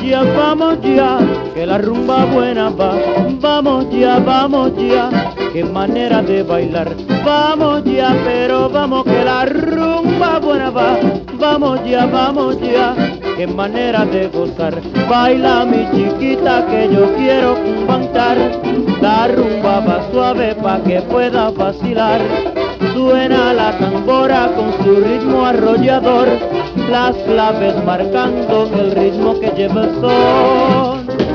ya, que la rumba buena va. Vamos ya, qué manera de bailar. Vamos ya, pero vamos que la rumba buena va. Vamos ya, qué manera de gozar. Baila mi chiquita que yo quiero cantar. La rumba va suave pa' que pueda vacilar. Suena la tambora con su ritmo arrollador, las claves marcando el ritmo que lleva el son.